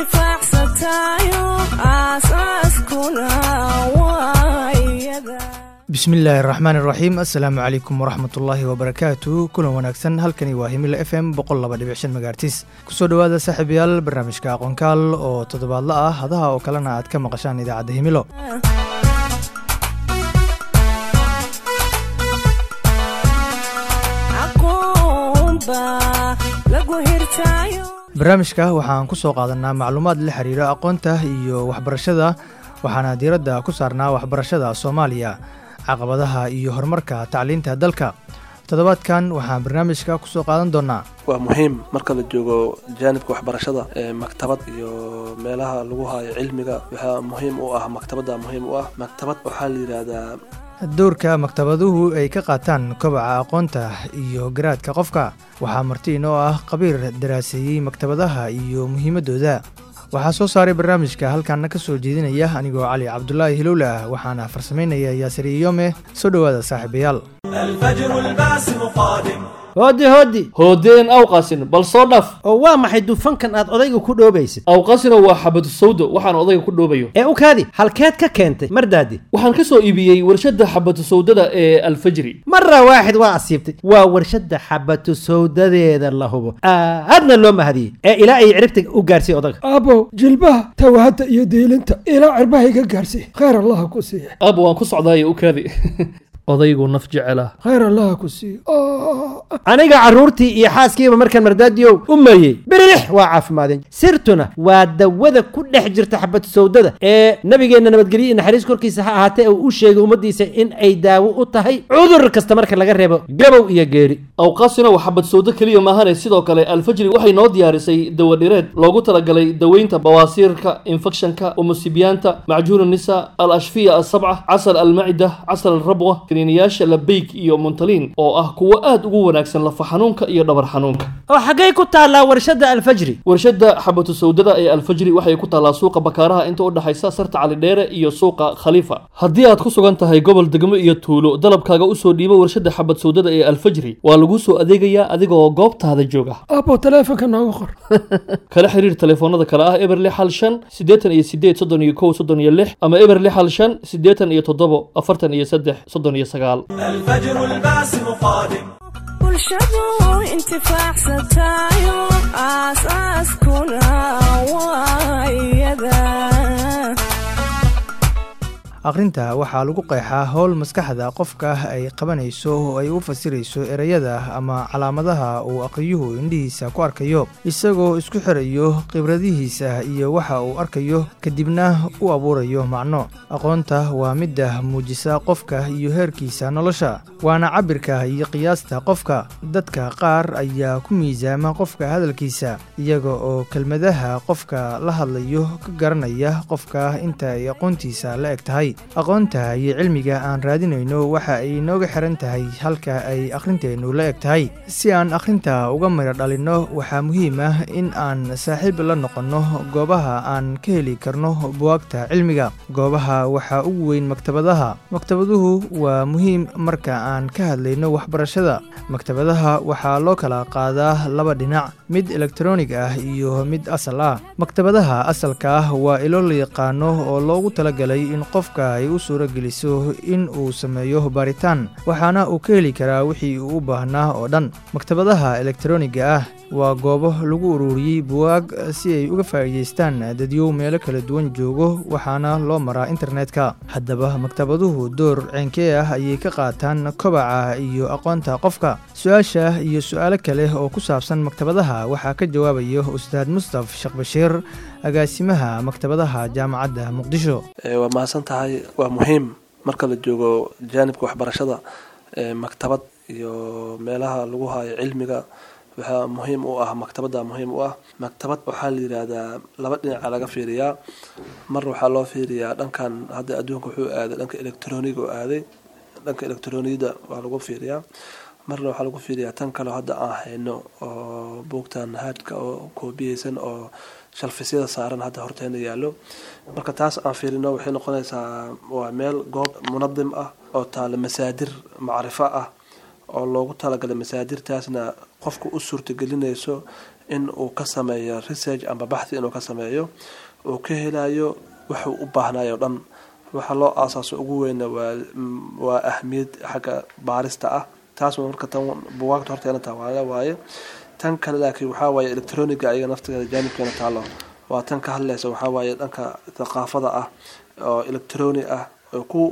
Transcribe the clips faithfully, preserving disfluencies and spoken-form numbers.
انتفاع ستايو أساس كنا وايدا. بسم الله الرحمن الرحيم. السلام عليكم ورحمة الله وبركاته. كل وناكسن هلكني واهميل اف ام بقول لبا دبعشن مغارتيس kusoo dhawaada saaxiibayaal barnaamijka aqoon kaal oo toddobaadla ah hadaha oo kalena aad ka maqashaan idaacadda Himilo. barnaamijka waxaan ku soo qaadanaa macluumaad la xiriira aqoonta iyo waxbarashada waxaana diiradda ku saarnaa waxbarashada Soomaaliya caqabadaha iyo horumarka tacliinta dalka. toddobaadkan waxaan barnaamijka ku soo qaadan doonaa waa muhiim marka la joogo jaanibka waxbarashada ee maktabad iyo meelaha lagu hayo cilmiga waxa muhiim u ah maktabada muhiim u ah maktabad waxa la yiraahdaa doorka maktabaduhu ay ka qaataan kobaca aqoonta iyo garaadka qofka. waxaa marti inoo ah qabiir daraaseeyay maktabadaha iyo muhiimadooda. waxaa soo saaray barnaamijka halkaana ka soo jeedinaya anigoo Cali Cabdullaahi Hilowle ah waxaana farsameynaya Yaasir Iyome. soo dhawaada saaxiibayaal. الفجر الباسم قادم هودي هودي هودين أو قاسن بل صدف oo waa maxay dufankan aad odayga ku dhoobaysid أو قاسن هو حبة السوداء وحن أضيق كله بيو ee u kaadi halkeed ka keentay mardaadi وحن كسو إيبيي ورشد حبة السوداء الفجري marra waaxid waa asiibtay waa warshada xabatu sawdadeeda la hubo aadna loo mahadiyay ee ilaa ay ciribta u gaarsay odayga abo jilbaha tawahada iyo diilinta ilaa cirbaha iga gaarsay khayr allah ku siiyo أبو أن كسو عضاي وكذي odaygu naf jecela khayr allah ku siiyo aniga caruurtii iyo xaaskiiba markaan mardaadiyow u meeyey birix waa caafimaadeen sirtuna waa dawada ku dhex jirta xabad sawdada ee nabigeena nabadgelyo iyo naxariis korkiisa ha ahaatee uu u sheegay ummadiisa in ay daawo u tahay cudur kasta marka laga reebo gabow iyo geeri awqaasina waa xabad sawdo kaliya maahan sidoo kale alfajri waxay noo diyaarisay dawo dhireed loogu talagalay daweynta bawaasiirka infectionka umusibiyaanta macjuun nisa al-ashfiya as-sab'a asal al-ma'ida asal al-rabwa kiniyaasha labayk iyo muntaliin oo ah kuwa aad ugu wanaagsan lafa xanuunka iyo dhabar xanuunka. oo xagee ku taala warshada alfajri warshada xabatu sawdada ee alfajri waxay ku taala suuqa bakaaraha inta u dhaxaysa sarta cali dheere iyo suuqa khalifa. haddii aad ku sugan tahay gobol degmo iyo tuulo dalabkaaga u soo dhiibo warshada xabad sawdada ee alfajri waa lagu soo adeegayaa adigoo goobtaada jooga. abo taleefanka nooga qor kala xiriir taleefanada kala ah eber lix hal shan siddeetan iyo siddeed soddon iyo kow soddon iyo lix ama eber lix hal shan siddeetan iyo toddoba afartan iyo saddex soddon iyo sagaal. الفجر الباسم قادم والشدو انتفاع ستايو أساس كنا وايدا. aqrinta waxaa lagu qeexaa howl maskaxda qofka ay qabanayso oo ay u fasirayso erayada ama calaamadaha uu aqriyuhu indhihiisa ku arkayo isagoo isku xirayo khibradihiisa iyo waxa uu arkayo kadibna u abuurayo macno. aqoonta waa midda muujisa qofka iyo heerkiisa nolosha waana cabirka iyo qiyaasta qofka. dadka qaar ayaa ku miisaama qofka hadalkiisa iyaga oo kelmadaha qofka la hadlayo ka garanaya qofka inta ay aqoontiisa la eg tahay. aqoonta iyo cilmiga aan raadinayno waxa ay nooga xiran tahay halka ay akhrinteenu la eg tahay. si aan akhrinta uga miro dhalino waxaa muhiim ah in aan saaxiib la noqono goobaha aan ka heli karno buugagta cilmiga. goobaha waxaa ugu weyn maktabadaha. maktabaduhu waa muhiim marka aan ka hadlayno waxbarashada. maktabadaha waxaa loo kala qaadaa laba dhinac, mid elektaroonig ah iyo mid asal ah. maktabadaha asalka ah waa ilo la yaqaano oo loogu talagalay in qofka ay u suura geliso in uu sameeyo baaritaan waxaana uu ka heli karaa wixii uu u baahnaa oo dhan. maktabadaha elektarooniga ah waa goobo lagu ururiyey buugaag si ay uga faa'iideystaan dadyow meelo kala duwan joogo waxaana loo maraa internetka. haddaba maktabaduhu door ceenkee ah ayay ka qaataan kobaca iyo aqoonta qofka. su-aasha iyo su-aalo kale oo ku saabsan maktabadaha waxaa ka jawaabayo ustaad Mustaf Sheekh Bashiir agaasimaha maktabadaha jaamacadda Muqdisho. waa maasan tahay waa muhiim marka la joogo jaanibka waxbarashada ee maktabad iyo meelaha lagu hayo cilmiga waxa muhiim u ah maktabada muhiim u ah maktabad waxa la yiraahdaa laba dhinac laga fiiriyaa. mar waxa loo fiiriyaa dhankan hadda adduunka wuxuu aaday dhanka elektarooniga oo aaday dhanka elektarooniyada waa lagu fiiriyaa. marna waxa lagu fiiriyaa tan kale hadda aan hayno oo buugtan haadka oo koobiyeysan oo shalfisyada saaran hadda horteena yaalo. marka taas aan fiirino waxay noqonaysaa waa meel goob munadim ah oo taala masaadir macrifo ah oo loogu talagalay masaadirtaasna qofku u suurtagelinayso in uu ka sameeyo research amba baxthi inuu ka sameeyo uu ka helayo wuxuu u baahnayo dhan. waxa loo aasaaso ugu weyn waa waa ahmiyad xagga baarista ah. taas marka tan buugaagta horteena taawala waaye. tan kale laakiin waxa waaye electronic ayaga naftigeeda jaanibkeena taalo waa tan ka hadlaysa waxa waaye dhanka thaqaafada ah oo electronic ah oo ku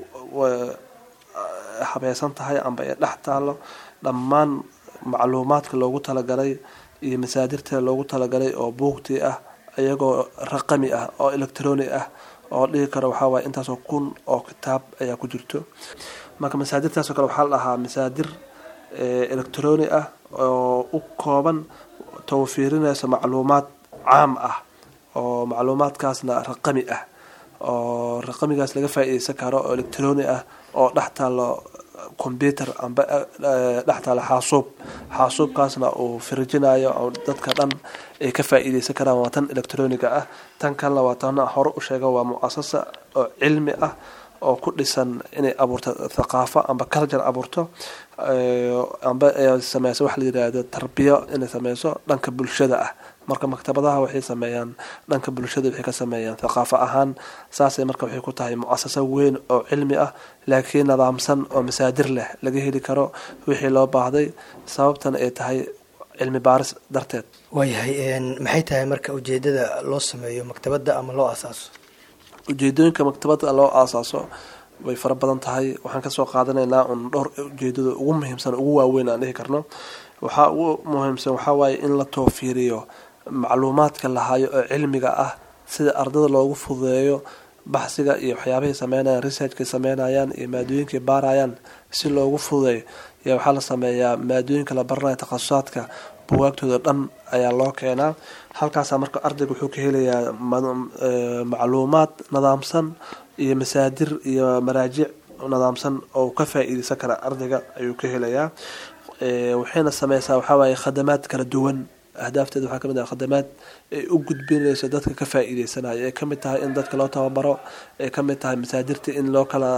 habaysan tahay amba ay dhex taalo dhammaan macluumaadka loogu talagalay iyo masaadirta loogu talagalay oo buugtii ah ayagoo raqami ah oo electronic ah oo dhigi karo waxa waaye intaasoo kun oo kitaab ayaa ku jirto. marka masaadirtaasoo kale waxaa la dhahaa masaadir electronic ah oo u kooban tawfiirinaysa macluumaad caam ah oo macluumaadkaasna raqami ah oo raqamigaas laga faa'iideysan karo oo electronic ah oo dhex taalo computer amba dhex taalo xaasuub xaasuubkaasna uu firjinayo oo dadka dhan ay ka faa'iideysan karaan. waa tan electronic ah. tan kalena waa tan hore u sheega waa mu'asasa oo cilmi ah oo ku dhisan inay abuurto thaqaafo amba culture abuurto amba sameyso wax la yiraahdo tarbiyo inay sameyso dhanka bulshada ah. marka maktabadaha waxay sameeyaan dhanka bulshada waxay ka sameeyaan thaqaafo ahaan saasay marka waxay ku tahay mu'asasa weyn oo cilmi ah laakiin nidaamsan oo masaadir leh laga heli karo wixii loo baahday sababtan ay tahay cilmi baaris darteed. waayahay maxay tahay marka ujeedada loo sameeyo maktabada ama loo aasaaso? ujeedooyinka maktabada loo aasaaso way fara badan tahay. waxaan kasoo qaadanaynaa un dhowr ujeedada ugu muhiimsan ugu waaweyn aan dhihi karno. waxaa ugu muhiimsan waxaa waaye in la toofiiriyo macluumaadka la hayo oo cilmiga ah sida ardada loogu fududeeyo baxsiga iyo waxyaabahay sameynayaan researchkay sameynayaan iyo maadooyinkay baarayaan si loogu fududeeyo iyo waxaa la sameeyaa maadooyinka la baranayo takhasusaadka buwaagtooda dhan ayaa loo keenaa. halkaasaa marka ardayga wuxuu ka helayaa macluumaad nidaamsan iyo masaadir iyo maraajic nidaamsan oo ka faa'iideysan kara ardayga ayuu ka helayaa. waxayna sameysaa waxaa waaye khadamaad kala duwan. ahdaafteeda waxaa kamid ah khadamaad ay u gudbinayso dadka ka faa'iideysanayo ay kamid tahay in dadka loo tababaro ay kamid tahay masaadirta in loo kala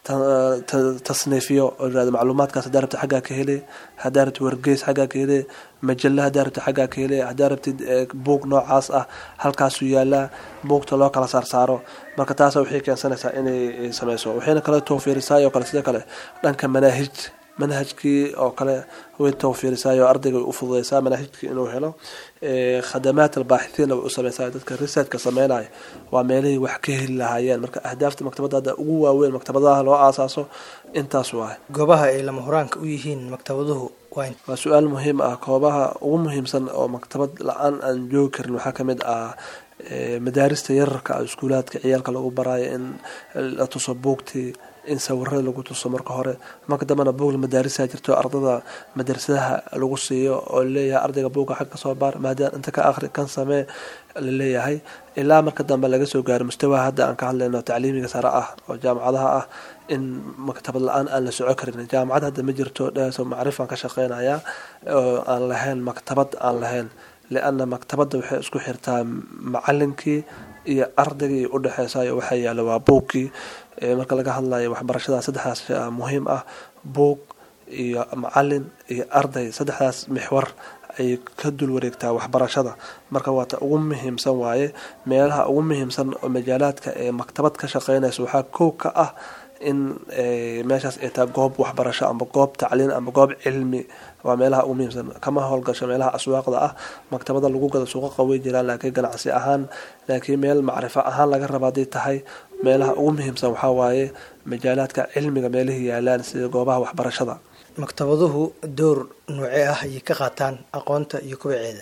tasniifiyo oo yiraahdo macluumaadkaas hadaa rabta xaggaa ka hele hadaa rabta wargeys xaggaa ka hele majalla hadaa rabta xaggaa ka hele hadaa rabtid buug noocaas ah halkaasuu yaalaa buugta loo kala saarsaaro. marka taasa waxay keensanaysaa inay sameyso. waxayna kala tawfiirisaa oo kale sidoo kale dhanka manaahij manhajkii oo kale way tawfiirisaa oo ardayga u fududeysaa manhajkii inuu helo. khadamaat albaaxithiin u sameysaa dadka researchka sameynaya waa meelihii wax ka heli lahaayeen. marka ahdaafta maktabada ugu waaweyn maktabadaha loo aasaaso intaas waay. goobaha ay lama huraanka u yihiin maktabaduhu waa su-aal muhiim ah. goobaha ugu muhiimsan oo maktabad la-aan aan joogi karin waxaa kamid ah madaarista yararka iskuulaadka ciyaalka lagu baraayo in la tuso buugtii in sawirada lagu tuso marka hore. marka dambena buug madaarisa jirto ardada madrasadaha lagu siiyo oo leeyahay ardayga buuga xag ka soo baar maadaama inta ka akhri kan samee la leeyahay ilaa marka dambe laga soo gaaro mustawa hadda aan ka hadlayno tacliimiga sare ah oo jaamacadaha ah in maktabad la-aan aan la soco karin. jaamacad hadda ma jirto dhaaso macrifan ka shaqeynaya oo aan lahayn maktabad aan lahayn lianna maktabada waxay isku xirtaa macalinkii iyo ardaygii u dhaxeysay waxa yaala waa buugkii. marka laga hadlayo waxbarashada saddexdaas muhiim ah buug iyo macalin iyo arday saddexdaas mixwar ay ka dul wareegtaa waxbarashada. marka waa ta ugu muhiimsan waaye meelaha ugu muhiimsan oo majaalaadka ee maktabad ka shaqeynaysa waxaa kow ka ah in meeshaas ay tahay goob waxbarasho amba goob tacliin amba goob cilmi. waa meelaha ugu muhiimsan. kama howlgasho meelaha aswaaqda ah maktabada lagu gado suuqa way jiraan laakiin ganacsi ahaan laakiin meel macrifo ahaan laga raba haday tahay meelaha ugu muhiimsan waxaa waaye majaalaadka cilmiga meelihii yaalaan sida goobaha waxbarashada. maktabaduhu door noocee ah ayay ka qaataan aqoonta iyo kubaceeda?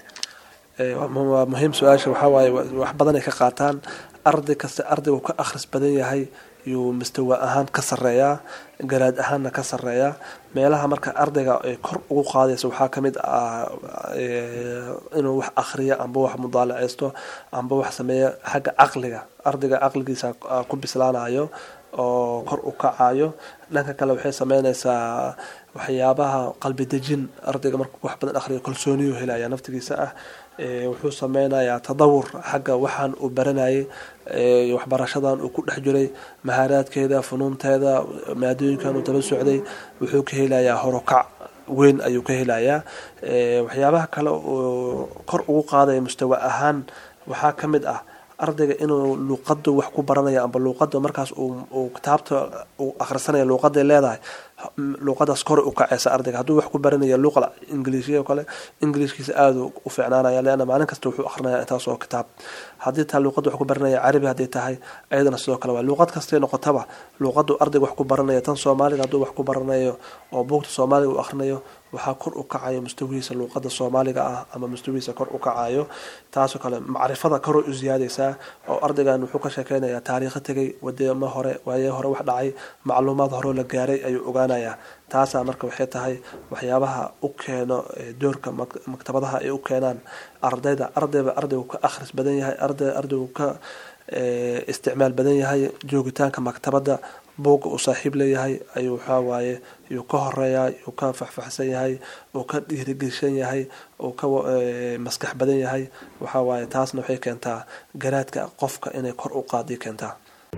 waa muhiim su-aasha. waxaa waaye wax badan ay ka qaataan. arday kasta ardaygu ka akhris badan yahay yuu mustawa ahaan ka sareeyaa garaad ahaanna ka sareeyaa. meelaha marka ardayga ay kor ugu qaadayso waxaa kamid ah inuu wax akhriyo amba wax mudaalaceysto amba wax sameeyo xagga caqliga. ardayga caqligiisa ku bislaanayo oo kor u kacayo. dhanka kale waxay sameynaysaa waxyaabaha qalbi dejin. ardayga markuu wax badan akhriyo kalsooniyu helaya naftigiisa ah. wuxuu sameynayaa tadawur xagga waxaan uu baranayay waxbarashadan uu ku dhex jiray mahaaraadkeeda funuunteeda maadooyinkan uu daba socday wuxuu ka helayaa horukac weyn ayuu ka helayaa. waxyaabaha kale oo kor ugu qaadaya mustawa ahaan waxaa ka mid ah ardayga inuu luuqada wax ku baranayo amba luuqada markaas uu kitaabta uu akhrisanayo luuqaday leedahay luuqadaas kor u kacaysa ardayga hadduu wax ku baranayo luuqada ingiliishiga kale ingiliishkiisa aad u fiicnaanaya leena maalin kasta wuxuu akhrinayaa intaas oo kitaab haddii taa luuqada wax ku baranaya carabi haddii tahay ayadana sidoo kale waa luuqad kastay noqotaba luuqadu ardayga wax ku baranaya tan soomaaliga hadduu wax ku baranayo oo buugta soomaaliga uu akhrinayo waxaa kor u kacayo mustawihiisa luuqada soomaaliga ah ama mustawihiisa kor u kacayo taasoo kale macrifada kor u ziyaadaysaa oo ardaygan wuxuu ka sheekeynayaa taariikho tegay wadamo hore waaye hore wax dhacay macluumaad hore la gaaray ayuu ogaanayaa taasaa marka waxay tahay waxyaabaha u keeno doorka maktabadaha ay u keenaan ardayda ardayba ardaygu ka akhris badan yahay arday ardaygu ka isticmaal badan yahay joogitaanka maktabada buugga uu saaxiib leeyahay ayuu waxaa waaye yuu ka horeeyaa yuu ka faxfaxsan yahay uu ka dhiirigelishan yahay uu ka maskax badan yahay waxaa waaye taasna waxay keentaa garaadka qofka inay kor u qaadi keentaa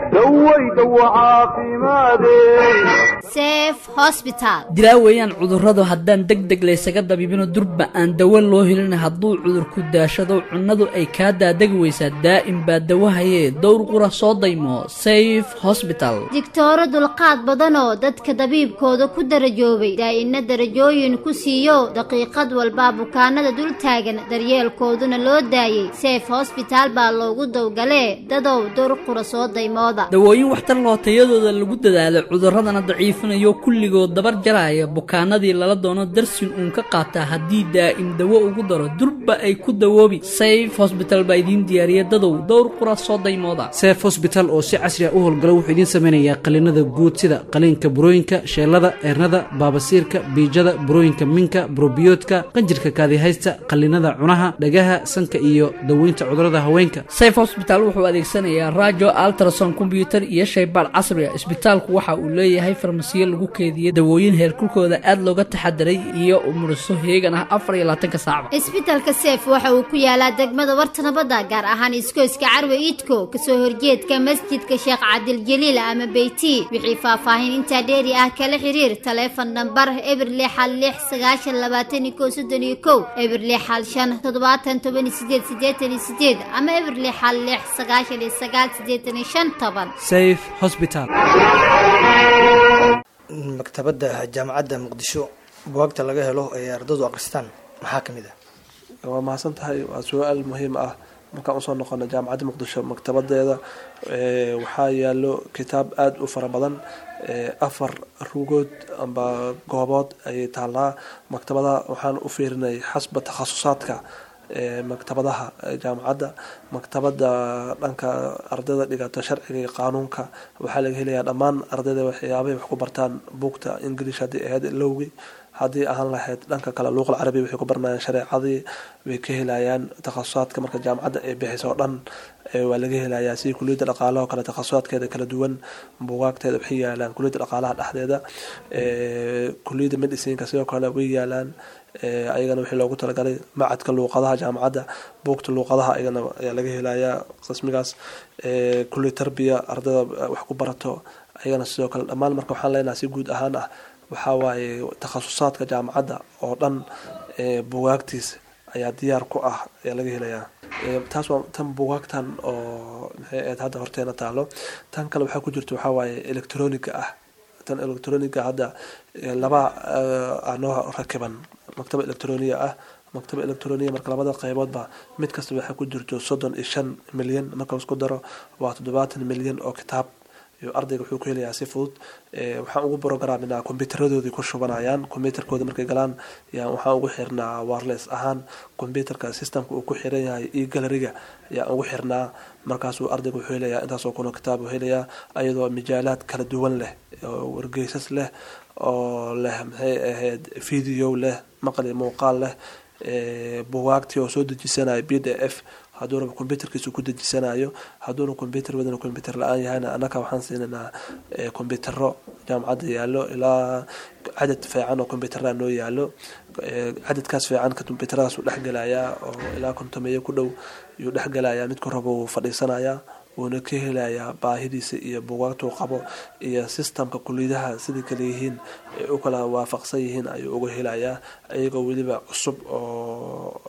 dilaa weeyaan cudurradu haddaan deg deg laysaga dabibino durba aan dawo loo helin hadduu cudurku daashado cunnadu ay kaa daadegi weysaa daa'im baa dawahayee dowr qura soo daymo safe hosbital digtooro dulqaad badanoo dadka dabiibkooda ku darajoobay daa'ina darajooyin ku siiyo daqiiqad walbaa bukaanada dul taagan daryeelkooduna loo daayey safe hosbital baa loogu dowgalee dadow dowr qura soo daymo dawooyin waxtar loo tayadooda lagu dadaalo cudurradana daciifinayo kulligood dabar jaraya bukaanadii lala doono darsin uun ka qaataa haddii daa'im dawo ugu daro durba ay ku dawoobi safe hosbital baa idiin diyaariya dadow dowr qura soo daymooda safe hosbital oo si casri ah u howlgala wuxuu idiin samaynayaa qaliinada guud sida qaliinka burooyinka sheelada eernada baabasiirka biijada burooyinka minka burobiyoodka qanjirka kaadihaysta qaliinada cunaha dhagaha sanka iyo daweynta cudurrada haweenka safe hosbital wuxuu adeegsanayaa rajo altrason kombyutar iyo shaybaar casriga isbitaalku waxa uu leeyahay farmasiyo lagu keediyay dawooyin heerkulkooda aad looga taxadaray iyo umuriso heegan ah afar iyo labaatanka saacba isbitaalka seef waxa uu ku yaalaa degmada warta nabadda gaar ahaan iskooyska carwe iidko kasoo horjeedka masjidka sheekh cabdil jaliil ama beyti wixii faahfaahin intaa dheeri ah kala xiriir taleefon nambar eber lix hal lix sagaashan labaatan iyo kow soddon iyo kow eber lix hal shan toddobaatan toban iyo sideed siddeetan iyo sideed ama eber lix hal lix sagaashan iyo sagaal siddeetan iyo shan safe hosbital maktabadda jaamacadda muqdisho buugagta laga helo ee ardaydu akhristaan maxaa ka mid ah waa mahadsan tahay waa su-aal muhiim ah markaan usoo noqono jaamacadda muqdisho maktabadeeda waxaa yaalo kitaab aada u fara badan afar rugood amba goobood ayay taallaa maktabadaha waxaan u fiirinay xasba takhasusaadka maktabadaha jaamacadda maktabada dhanka ardayda dhigata sharciga iyo qaanuunka waxaa laga helayaa dhammaan ardayda waxyaabahay wax ku bartaan buugta ingilish haddii ahayd lowgi haddii ahaan lahayd dhanka kale luuqal carabi waxay ku baranayaan shareecadii way ka helayaan takhasusaadka marka jaamacadda ay bixisa oo dhan waa laga helayaa si kuliyadda dhaqaalaha oo kale takhasusaadkeeda kala duwan buugaagteeda waxay yaalaan kuliyadda dhaqaalaha dhexdeeda kuliyadda medicineka sidoo kale way yaalaan ayagana wixii loogu talagalay macadka luuqadaha jaamacadda buugta luuqadaha ayagana ayaa laga helayaa qismigaas kulli tarbiya ardayda wax ku barato ayagana sidoo kale dhammaan marka waxaan leenahay si guud ahaan ah waxaa waaye takhasusaadka jaamacadda oo dhan buugaagtiisa ayaa diyaar ku ah ayaa laga helayaa taas waa tan buugaagtan oo maxay ahayd hadda horteena taalo tan kale waxaa ku jirta waxaa waaye electroniga ah tan electroniga hadda laba anoo rakiban maktaba electroniya ah maktaba electroniya marka labada qayboodba mid kasta waxaa ku jirto soddon iyo shan milyan marka isku daro waa toddobaatan milyan oo kitaab iyo ardayga wuxuu ku helayaa si fudud waxaan ugu programinaa kombyutaradoodii ku shubanayaan kombyutarkooda markay galaan yaa waxaan ugu xirnaa wireless ahaan kombyutarka systemka uu ku xiran yahay iyo galeriga yaa ugu xirnaa markaasuu ardayga wuxuu helayaa intaasoo kuno kitaab uu helayaa ayadoo mijaalaad kala duwan leh oo wargeysas leh oo leh maxay ahayd video leh maqli muuqaal leh buugaagtii oo soo dejisanayo b d f hadduu raba kombyutarkiisu ku dejisanayo hadduuna kombyutar wadana kombyutar la-aan yahayna annaka waxaan siinaynaa kombyutaro jaamacadda yaallo ilaa cadad fiican oo kombyutara noo yaallo cadadkaas fiican kombyutaradaas uu dhexgelayaa oo ilaa kontomeeyo ku dhow yuu dhexgelayaa midku rabo uu fadhiisanayaa wuuna ka helayaa baahidiisa iyo buugaagtuu qabo iyo systemka kuliyadaha sidii kale yihiin ay u kala waafaqsan yihiin ayuu uga helayaa iyagoo weliba cusub oo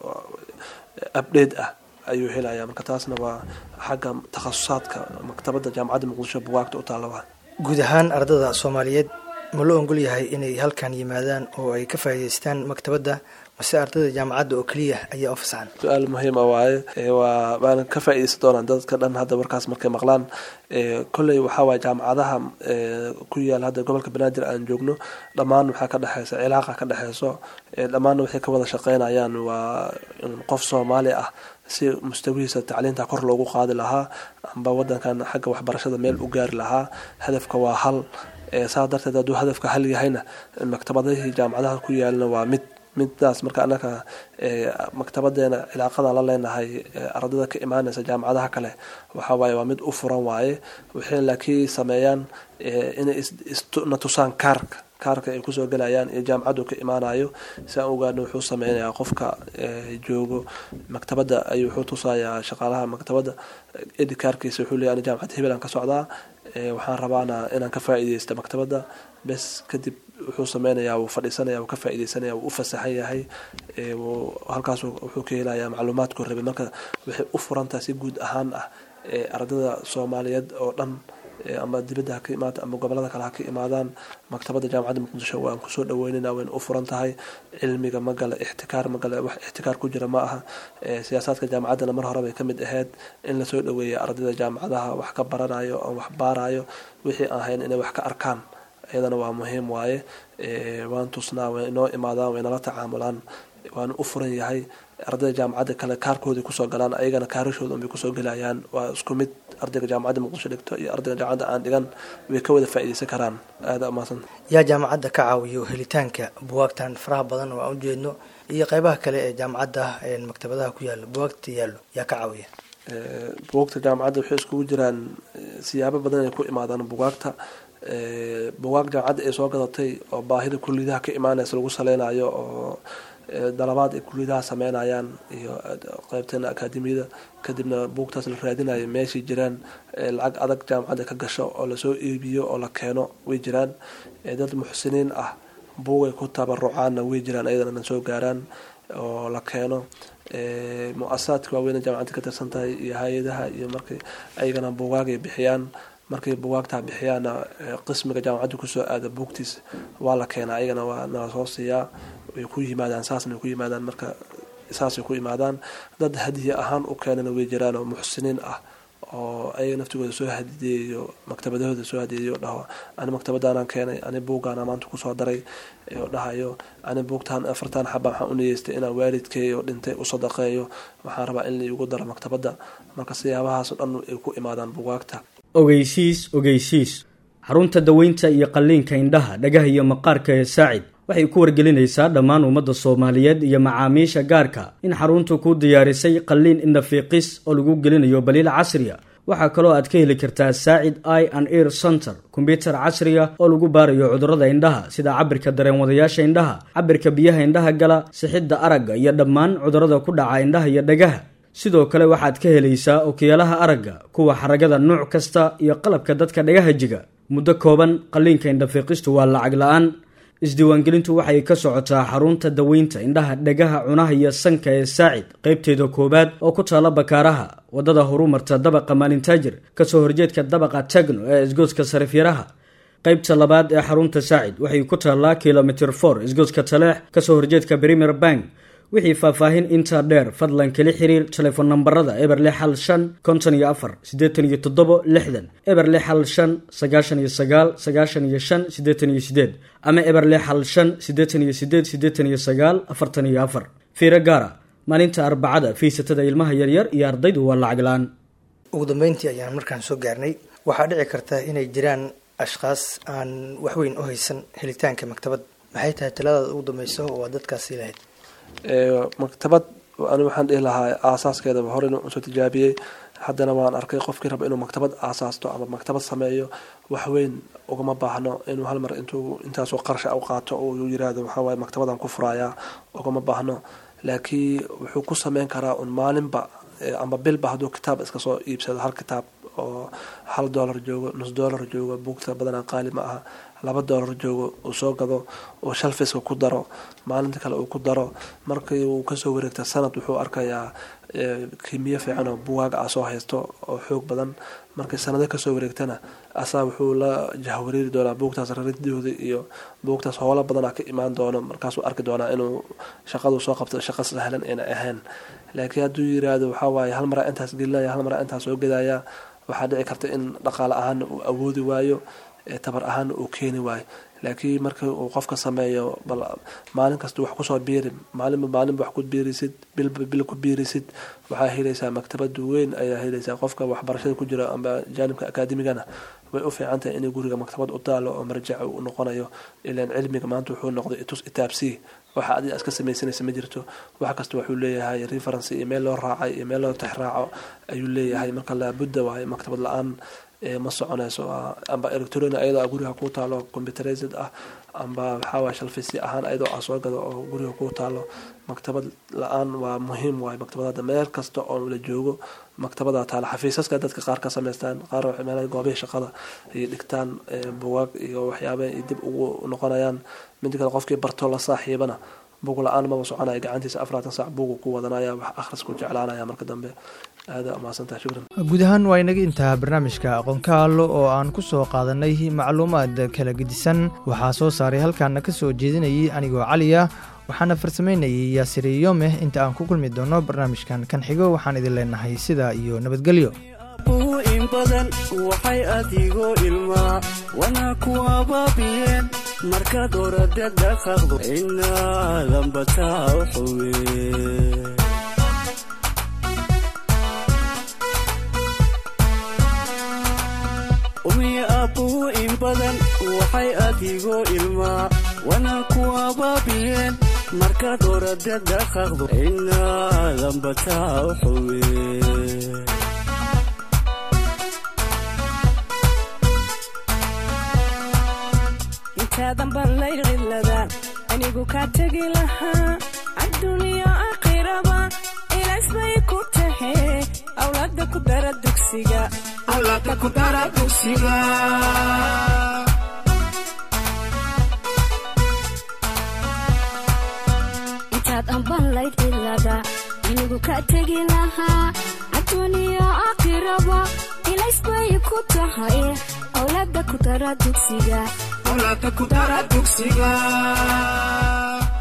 update ah ayuu helayaa. marka taasna waa xagga takhasusaadka maktabadda jaamacadda muqdisho buugaagta u taalla. guud ahaan ardada Soomaaliyeed ma loo ogol yahay inay halkan yimaadaan oo ay ka faa'iideystaan maktabadda mase ardada jaamacadda oo kaliya ayaa u fasaxan? su'aal muhiim ah waaye waa baan ka faa'iideysan doonaa dadka dhan hadda markaas markay maqlaan kolley waxaa waaye jaamacadaha ku yaal hadda gobolka Banaadir aan joogno dhammaan waxaa ka dhaxaysa cilaaqa ka dhaxayso dhammaan waxay ka wada shaqeynayaan waa qof Soomaali ah si mustawiisa tacliinta kor loogu qaadi lahaa amba wadankan xagga waxbarashada meel u gaari lahaa. hadafka waa hal saa darteed hadduu hadafka hal yahayna maktabadihii jaamacadaha ku yaalna waa mid midaas. marka anaka maktabadeena cilaaqada la leenahay ardada ka imaanaysa jaamacadaha kale waxa waaye waa mid u furan waaye. waxay laakiin sameeyaan inay na tusaan kaarka kaarka ay kusoo galayaan iyo jaamacadu ka imaanayo si aan ogaano wuxuu sameynayaa qofka joogo maktabadda ayuu wuxuu tusayaa shaqaalaha maktabadda edi kaarkiisa wuxuu leeyahay jaamacad hebel aan ka socdaa waxaan rabaana inaan ka faa'iideysto maktabadda bes kadib wuxuu sameynayaa wuu fadhiisanayaa wuu ka faa'iideysanayaa wuu u fasaxan yahay halkaas wuxuu ka helayaa macluumaadku rabay. marka waxay u furantahay si guud ahaan ah ardada Soomaaliyeed oo dhan ama dibadda ka imaata ama gobolada kale ha ka imaadaan maktabadda jaamacadda muqdisho waan kusoo dhaweynaynaa wayna u furan tahay. cilmiga magala ixtikaar magala wax ixtikaar ku jira ma aha. siyaasadka jaamacaddana mar hore bay ka mid ahayd in la soo dhaweeyo ardayda jaamacadaha wax ka baranayo oo wax baarayo wixii aan ahayn inay wax ka arkaan iyadana waa muhiim waaye. waan tusnaa way inoo imaadaan way nala tacaamulaan waan u furan yahay. ardayda jaamacadda kale kaarkoodii kusoo galaan ayagana kaarashooda unbay kusoo gelayaan waa isku mid. ardayga jaamacadda muqdisho dhigto iyo ardayga jaamacadda aan dhigan way ka wada faa'iideysan karaan. aad amaasan yaa jaamacadda ka caawiyo helitaanka buugaagtan faraha badan oo aan u jeedno iyo qaybaha kale ee jaamacadda ee maktabadaha ku yaalo buugaagta yaallo yaa ka caawiya? buugaagta jaamacadda waxay iskugu jiraan siyaabo badan ay ku imaadaan buugaagta. buugaag jaamacadda ay soo gadatay oo baahida kuliyadaha ka imaanaysa lagu saleynayo oo dalabaad ay kuliyadaha sameynayaan iyo qaybteena akaademiyada kadibna buugtaas la raadinayo meeshii jiraan lacag adag jaamacadda ka gasho oo lasoo iibiyo oo la keeno way jiraan. dad muxsiniin ah buugay ku tabarucaanna way jiraan ayadana soo gaaraan oo la keeno. muasasaadka waaweyn jaamacadda ka tirsan tahay iyo hay-adaha iyo markay ayagana buugaagay bixiyaan markay buugaagtaa bixiyaana qismiga jaamacadda kusoo aada buugtiis waa la keenaa ayagana waa nala soo siiyaa way ku yimaadaan saasna way ku yimaadaan marka saasay ku imaadaan. dad hadiye ahaan u keenana way jiraan oo muxsiniin ah oo ayaga naftigooda soo hadiyeeyo maktabadahooda soo hadiyeeyo dhaho ani maktabadaanaan keenay ani buuggaana maanta kusoo daray oo dhahayo ani buugtaan afartan xaba waxaan u niyeystay inaan waalidkeeyo dhintay u sadaqeeyo waxaan rabaa in laigu daro maktabadda. marka siyaabahaas oo dhan ay ku imaadaan buugaagta. ogeysiis ogeysiis xarunta daweynta iyo qalliinka indhaha dhagaha iyo maqaarka ee saacid waxay ku wargelinaysaa dhammaan ummadda Soomaaliyeed iyo macaamiisha gaarka in xaruntu ku diyaarisay qalliin indhafiiqis oo lagu gelinayo baliil casriya. waxaa kaloo aad ka heli kartaa saacid eye and ear center computer casriya oo lagu baarayo cudurrada indhaha sida cabirka dareenwadayaasha indhaha, cabirka biyaha indhaha gala, sixidda aragga iyo dhammaan cudurrada ku dhaca indhaha iyo dhagaha. sidoo kale waxaad ka helaysaa okiyaalaha aragga kuwa xaragada nooc kasta iyo qalabka dadka dhagaha jiga. muddo kooban qalliinka indhafiiqistu waa lacag la-aan. isdiiwaangelintu waxay ka socotaa xarunta daweynta indhaha dhagaha cunaha iyo sanka ee saacid qaybteeda koowaad oo ku taala bakaaraha wadada horumarta dabaqa maalintaajir kasoo horjeedka dabaqa tagno ee isgoodska sarifyaraha. qaybta labaad ee xarunta saacid waxay ku taalaa kilomitr for isgoodska taleex kasoo horjeedka premier bank. wixii faahfaahin intaa dheer fadlan kala xiriir telefoon nambarada eber lix hal shan konton iyo afar siddeetan iyo toddobo lixdan, eber lix hal shan sagaashan iyo sagaal sagaashan iyo shan siddeetan iyo siddeed ama eber lix hal shan siddeetan iyo siddeed siddeetan iyo sagaal afartan iyo afar. fiiro gaara maalinta arbacada fiisatada ilmaha yaryar iyo ardaydu waa lacag la-aan. ugu dambeyntii ayaan markaan soo gaarnay waxaa dhici karta inay jiraan ashkaas aan waxweyn u haysan helitaanka maktabad. maxay tahay taladaada ugu dambeysa oo aad dadkaasi lahayd? maktabad ani waxaan dhihi lahaa aasaaskeedaba hore inuu soo tijaabiyey haddana waan arkay qofkii raba inuu maktabad aasaasto ama maktabad sameeyo waxweyn ugama baahno inuu hal mar intuu intaasoo qarsha u qaato oo yiraahdo waxaa waaye maktabadan ku furayaa ugama baahno. laakiin wuxuu ku sameyn karaa un maalinba ama bilba hadduu kitaab iska soo iibsado hal kitaab oo hal doolar joogo nus doolar joogo buugta badanaa qaali ma aha laba doolar joogo uu soo gado oo shalfiska ku daro maalinta kale uu ku daro markii uu kasoo wareegta sanad wuxuu arkayaa kimiyo fiican oo buugaag ah soo haysto oo xoog badan markii sanado kasoo wareegtana asaa wuxuu la jahwareeri doonaa buugtaas raridooda iyo buugtaas howlo badanaa ka imaan doono markaasuu arki doonaa inuu shaqadu soo qabto shaqo sahlan ayna ahayn laakiin hadduu yiraahdo waxaa waaye hal maraa intaas gelinaya hal maraa intaas soo gedaya waxaa dhici karta in dhaqaale ahaan uu awoodi waayo tabar ahaan uu keeni waayo laakiin marka uu qofka sameeyo bal maalin kasta wax kusoo biirin maalinba maalinba wax ku biirisid bilba bil ku biirisid waxaa helaysaa maktabad weyn ayaa helaysaa qofka waxbarashada ku jira amba jaanibka akaademigana way u fiican tahay inay guriga maktabad u taalo oo marjac u noqonayo ilaan cilmiga maanta wuxuu noqday itus itaabsi waxa adiga iska samaysanaysa ma jirto wax kasta wuxuu leeyahay reference iyo meel loo raacay iyo meel loo tixraaco ayuu leeyahay marka la budda waaye maktabad la-aan ma soconayso amba electronic ayadoo guriga ku taalo computerized ah amba waxaa waa shalfisi ahaan ayadoo ah soo gado oo guriga ku taalo maktabad la-aan waa muhiim waaye maktabadada meel kasta oo la joogo maktabada taala xafiisaska dadka qaar ka samaystaan qaar meelaha goobaha shaqada ay dhigtaan buugaag iyo waxyaabo ay dib ugu noqonayaan mid kale qofkii barto la saaxiibana buug la-aan maba soconaya gacantiisa afartan saac buugu ku wadanaya wax akhrisku jeclaanaya marka dambe guud ahaan waa inaga intaa barnaamijka aqoonkaalo oo aan ku soo qaadanay macluumaad kala gedisan waxaa soo saaray halkaana ka soo jeedinayay anigoo caliya waxaana farsamaynayay yaasiri yoomeh inta aan ku kulmi doono barnaamijkan kan xigo waxaan idin leenahay sidaa iyo nabadgelyo in badan waxay adigoo ilmaa wana ku abaabiyeen markaad orada dhaqaaqdo inaadan bataa u xuwee in badan waxay adigoo ilmaa wana ku abaabiyeen markaad orada dhaqaaqdo inaadan bataa u xuwee intaadan baan layqilada anigu kaa tegi lahaa adduuniya aakhiraba ilaas bay ku tahe awlaada ku dara dugsiga awlaada ku dara dugsiga intaadan baan layqilada anigu kaa tegi lahaa adduuniya aakhiraba ilaas bay ku tahay awlaada ku dara dugsiga awlaada ku dara dugsiga